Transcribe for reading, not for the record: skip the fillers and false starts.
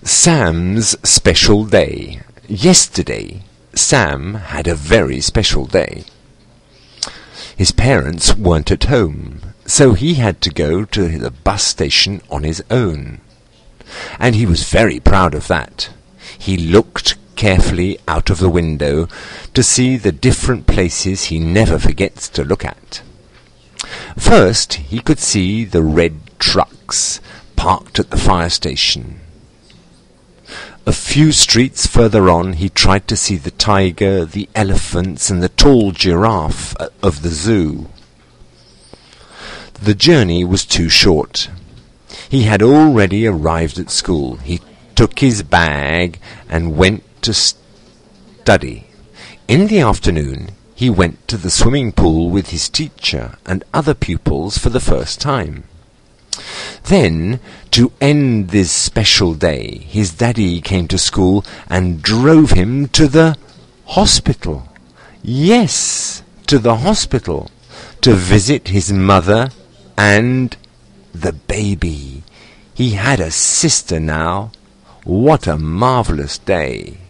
Sam's special day. Yesterday, Sam had a very special day. His parents weren't at home, so he had to go to the bus station on his own. And he was very proud of that. He looked carefully out of the window to see the different places he never forgets to look at. First, he could see the red trucks parked at the fire station. A few streets further on, he tried to see the tiger, the elephants, and the tall giraffe of the zoo. The journey was too short. He had already arrived at school. He took his bag and went to study. In the afternoon, he went to the swimming pool with his teacher and other pupils for the first time. Then, to end this special day, his daddy came to school and drove him to the hospital. Yes, to the hospital, to visit his mother and the baby. He had a sister now. What a marvellous day!